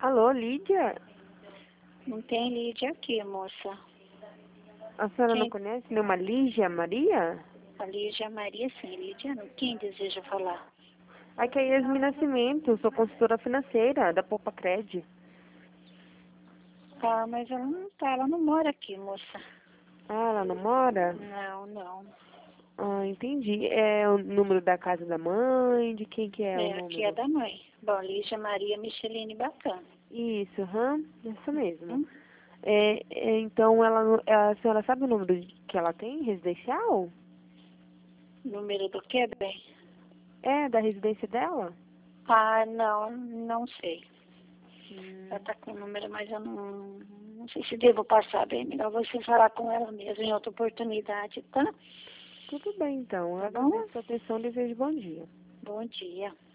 Alô, Lídia? Não tem Lídia aqui, moça. A senhora não Quem? conhece nenhuma Lígia Maria? A Lígia Maria, sim. Lídia, não. Quem deseja falar? Aqui é Yasmin Nascimento, sou consultora financeira da Poupa Cred. Ah, mas ela não tá, ela não mora aqui, moça. Ah, ela não mora? Não. Ah, entendi. É o número da casa da mãe? De quem que é o Aqui é número? da mãe. Bom, Lígia Maria Micheline Bacana. Isso, isso mesmo. Hum? Então, a senhora sabe o número que ela tem, residencial? Número do que, bem? É, da residência dela? Ah, não sei. Hum, Ela tá com o número, mas eu não sei se devo passar, bem. Melhor você falar com ela mesmo em outra oportunidade, tá? tudo bem, então. Eu Tá bom? agradeço a sua atenção e desejo bom dia. Bom dia.